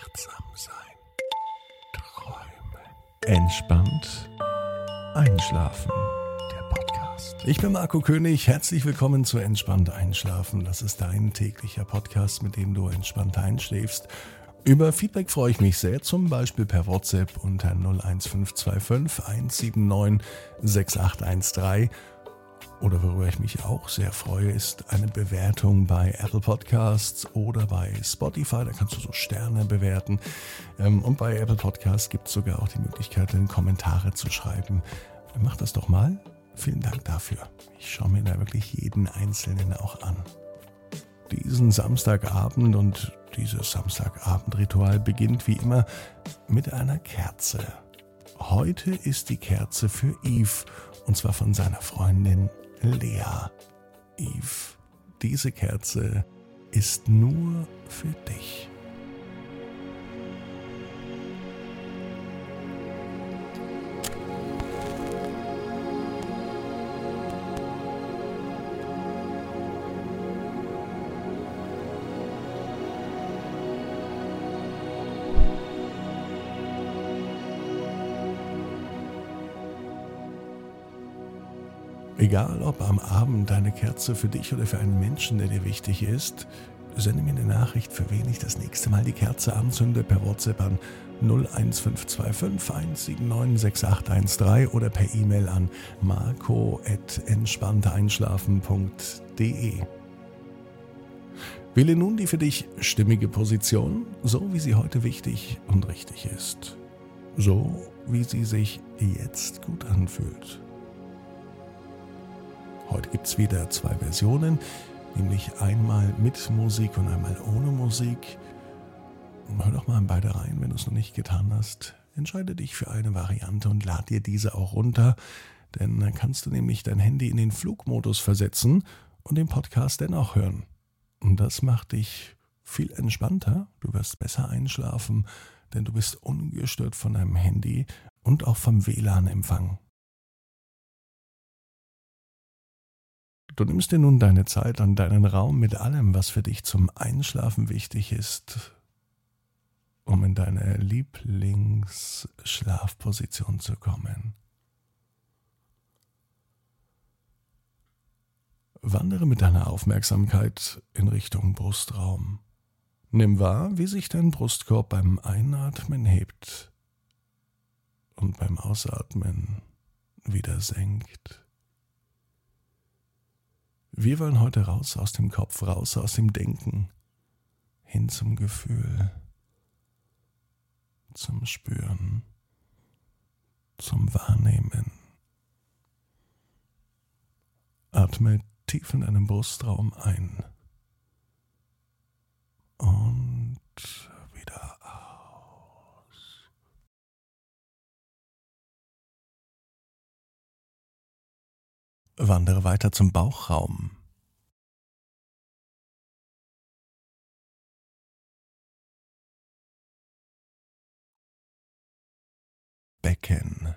Achtsam sein. Träumen. Entspannt einschlafen. Der Podcast. Ich bin Marco König. Herzlich willkommen zu Entspannt einschlafen. Das ist dein täglicher Podcast, mit dem du entspannt einschläfst. Über Feedback freue ich mich sehr, zum Beispiel per WhatsApp unter 01525 179 6813. Oder worüber ich mich auch sehr freue, ist eine Bewertung bei Apple Podcasts oder bei Spotify. Da kannst du so Sterne bewerten. Und bei Apple Podcasts gibt es sogar auch die Möglichkeit, Kommentare zu schreiben. Mach das doch mal. Vielen Dank dafür. Ich schaue mir da wirklich jeden Einzelnen auch an. Diesen Samstagabend und dieses Samstagabendritual beginnt wie immer mit einer Kerze. Heute ist die Kerze für Yves, und zwar von seiner Freundin Lea. Yves, diese Kerze ist nur für dich. Egal ob am Abend deine Kerze für dich oder für einen Menschen, der dir wichtig ist, sende mir eine Nachricht, für wen ich das nächste Mal die Kerze anzünde, per WhatsApp an 01525 179 6813 oder per E-Mail an marco@entspannteinschlafen.de. Wähle nun die für dich stimmige Position, so wie sie heute wichtig und richtig ist. So wie sie sich jetzt gut anfühlt. Heute gibt es wieder 2 Versionen, nämlich einmal mit Musik und einmal ohne Musik. Hör doch mal in beide rein, wenn du es noch nicht getan hast. Entscheide dich für eine Variante und lad dir diese auch runter, denn dann kannst du nämlich dein Handy in den Flugmodus versetzen und den Podcast dennoch hören. Und das macht dich viel entspannter, du wirst besser einschlafen, denn du bist ungestört von deinem Handy und auch vom WLAN-Empfang. Du nimmst dir nun deine Zeit und deinen Raum mit allem, was für dich zum Einschlafen wichtig ist, um in deine Lieblingsschlafposition zu kommen. Wandere mit deiner Aufmerksamkeit in Richtung Brustraum. Nimm wahr, wie sich dein Brustkorb beim Einatmen hebt und beim Ausatmen wieder senkt. Wir wollen heute raus aus dem Kopf, raus aus dem Denken, hin zum Gefühl, zum Spüren, zum Wahrnehmen. Atme tief in deinen Brustraum ein und wieder aus. Wandere weiter zum Bauchraum. Becken.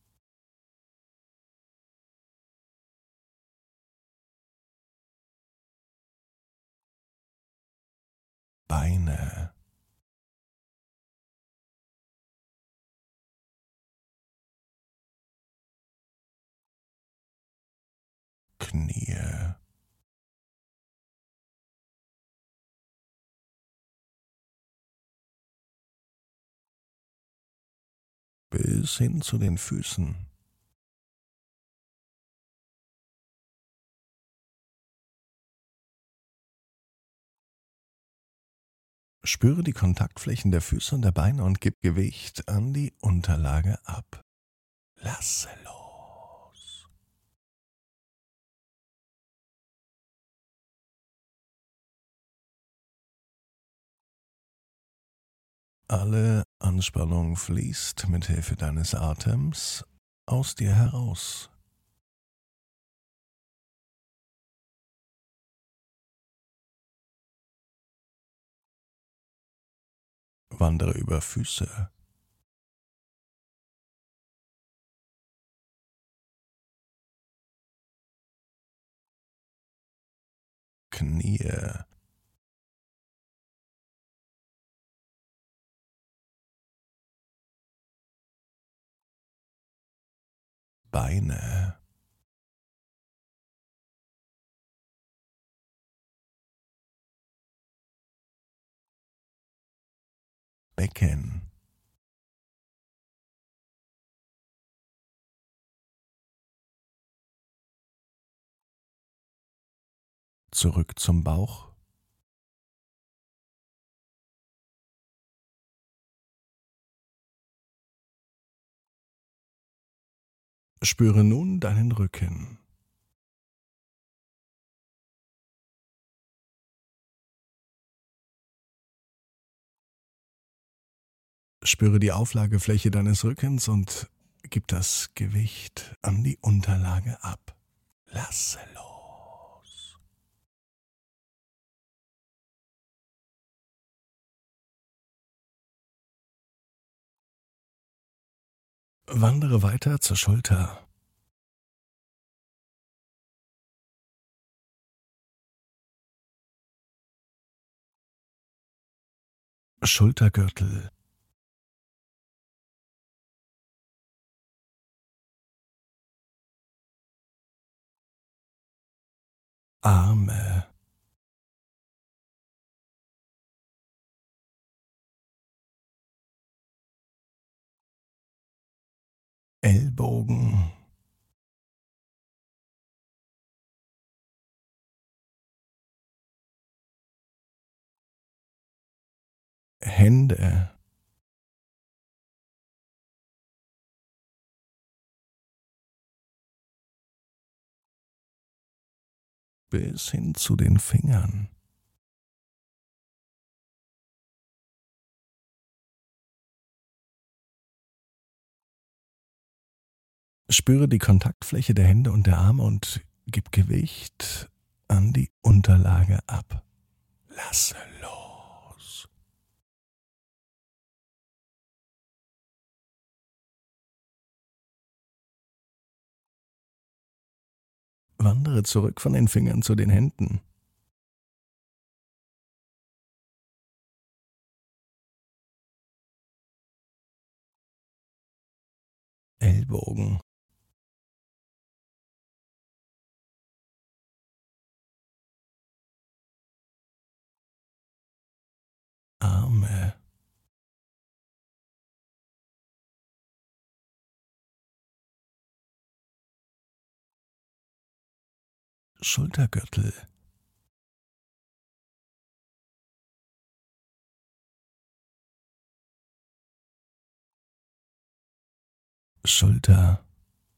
Beine. Knie. Bis hin zu den Füßen. Spüre die Kontaktflächen der Füße und der Beine und gib Gewicht an die Unterlage ab. Lasse los. Alle Anspannung fließt mit Hilfe deines Atems aus dir heraus. Wandere über Füße, Knie, Beine, Becken, zurück zum Bauch, spüre nun deinen Rücken, spüre die Auflagefläche deines Rückens und gib das Gewicht an die Unterlage ab. Lasse los. Wandere weiter zur Schulter, Schultergürtel, Arme, Ellbogen, Hände, bis hin zu den Fingern. Spüre die Kontaktfläche der Hände und der Arme und gib Gewicht an die Unterlage ab. Lasse los. Wandere zurück von den Fingern zu den Händen. Ellbogen, Arme, Schultergürtel, Schulter,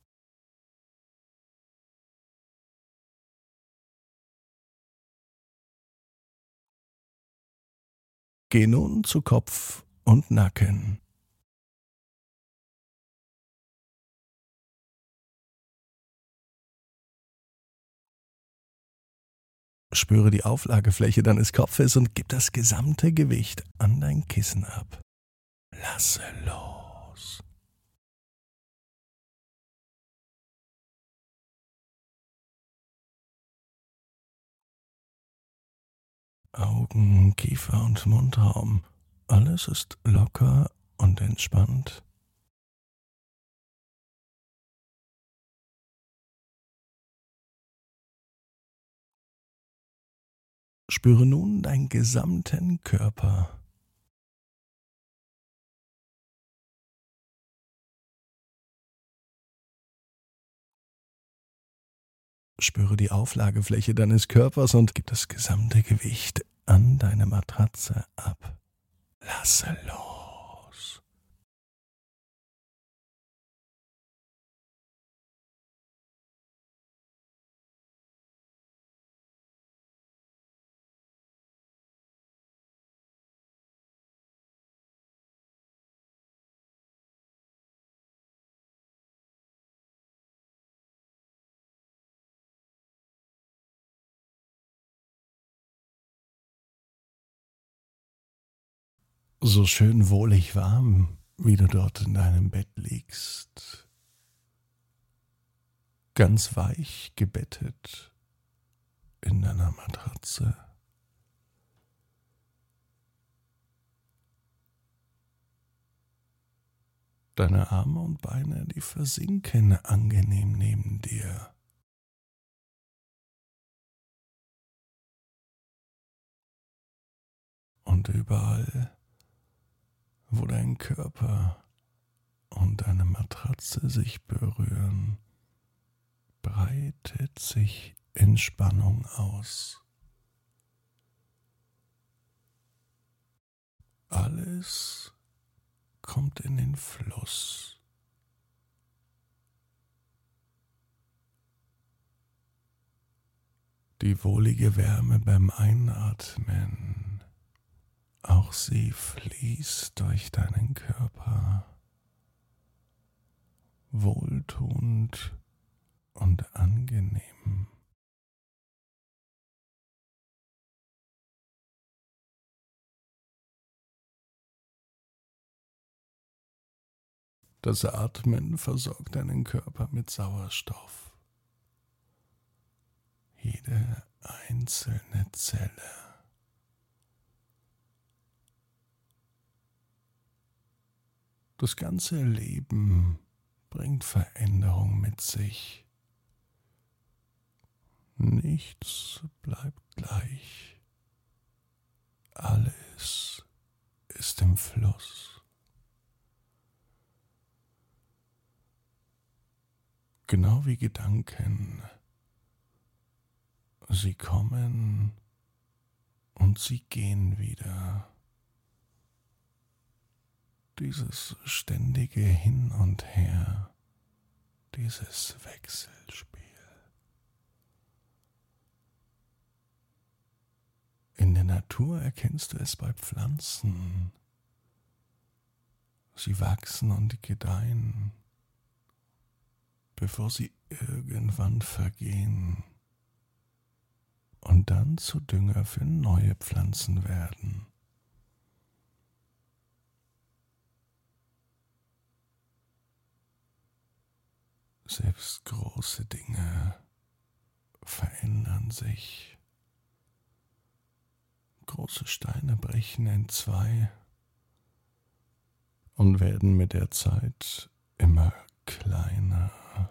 geh nun zu Kopf und Nacken. Spüre die Auflagefläche deines Kopfes und gib das gesamte Gewicht an dein Kissen ab. Lasse los. Augen, Kiefer und Mundraum. Alles ist locker und entspannt. Spüre nun deinen gesamten Körper. Spüre die Auflagefläche deines Körpers und gib das gesamte Gewicht an deine Matratze ab. Lasse los. So schön wohlig warm, wie du dort in deinem Bett liegst. Ganz weich gebettet in deiner Matratze. Deine Arme und Beine, die versinken angenehm neben dir. Und überall, wo dein Körper und deine Matratze sich berühren, breitet sich Entspannung aus. Alles kommt in den Fluss. Die wohlige Wärme beim Einatmen, auch sie fließt durch deinen Körper, wohltuend und angenehm. Das Atmen versorgt deinen Körper mit Sauerstoff. Jede einzelne Zelle. Das ganze Leben bringt Veränderung mit sich. Nichts bleibt gleich. Alles ist im Fluss. Genau wie Gedanken. Sie kommen und sie gehen wieder. Dieses ständige Hin und Her, dieses Wechselspiel. In der Natur erkennst du es bei Pflanzen. Sie wachsen und gedeihen, bevor sie irgendwann vergehen und dann zu Dünger für neue Pflanzen werden. Selbst große Dinge verändern sich. Große Steine brechen entzwei und werden mit der Zeit immer kleiner.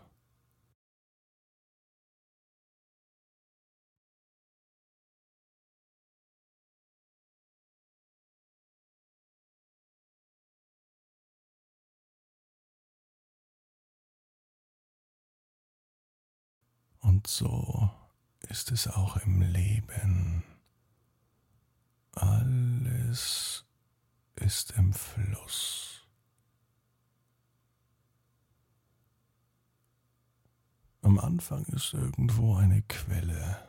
Und so ist es auch im Leben. Alles ist im Fluss. Am Anfang ist irgendwo eine Quelle.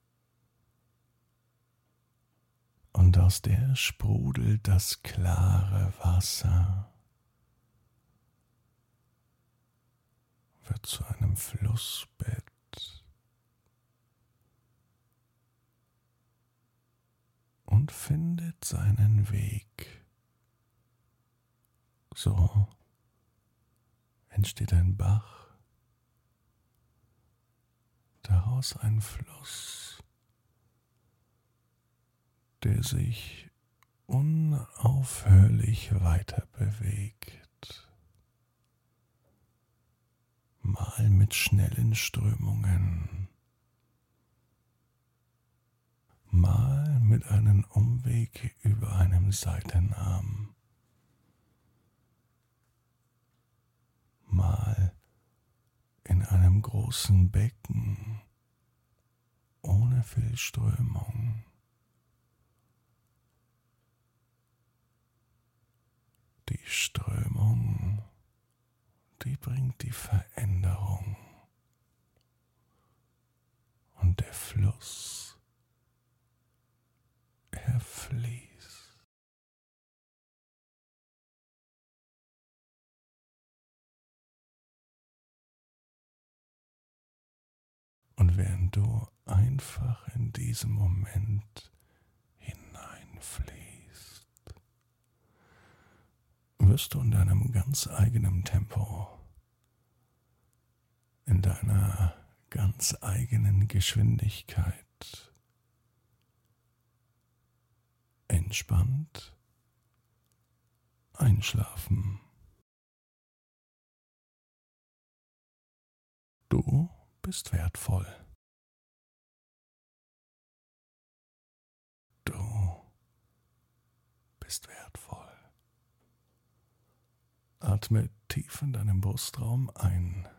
Und aus der sprudelt das klare Wasser, wird zu einem Flussbett. Und findet seinen Weg. So entsteht ein Bach, daraus ein Fluss, der sich unaufhörlich weiter bewegt, mal mit schnellen Strömungen, mal mit einem Umweg über einem Seitenarm, mal in einem großen Becken ohne viel Strömung. Die Strömung, die bringt die Veränderung. Und der Fluss, er fließt. Und während du einfach in diesem Moment hineinfließt, wirst du in deinem ganz eigenen Tempo, in deiner ganz eigenen Geschwindigkeit entspannt einschlafen. Du bist wertvoll. Du bist wertvoll. Atme tief in deinem Brustraum ein